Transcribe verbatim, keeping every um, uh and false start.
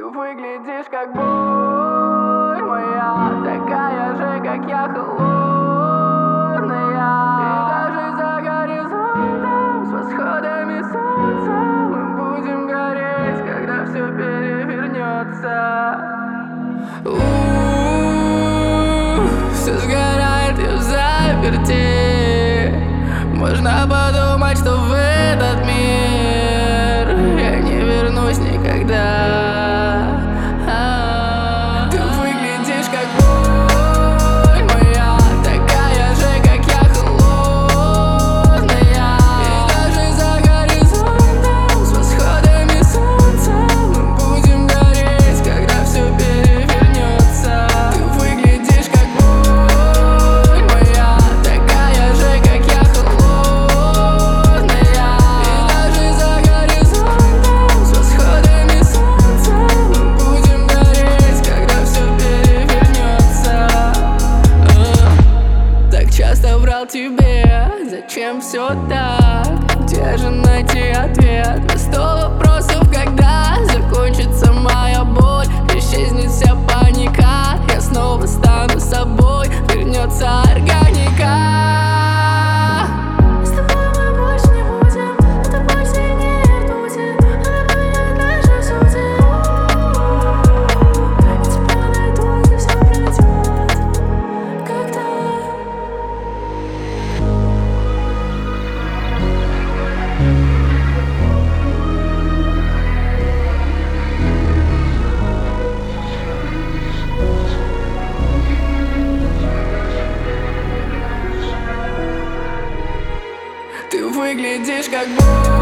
выглядишь как боль моя, такая же, как я, холодная. И даже за горизонтом, с восходами солнца, мы будем гореть, когда все перевернется. У-у-у, все сгорает и в заперти. Можно подумать, что в этот мир я не вернусь никогда. Ты выглядишь как боль моя, такая же, как я, холодная. И даже за горизонтом, с восходами солнца, мы будем гореть, когда все перевернется. Ты выглядишь как боль моя, такая же, как я, холодная. И даже за горизонтом, с восходами солнца, мы будем гореть, когда все перевернется. Так часто врал тебе, зачем все так? Где же найти ответ на сто вопросов, когда закончится моя боль, исчезнет вся паника, я снова стану собой, вернется органика. С тобой мы больше не будем, эта боль сильнее ртути, она меняет наши судьбы. Я тебя найду, и все пройдет, когда. Ты выглядишь как боль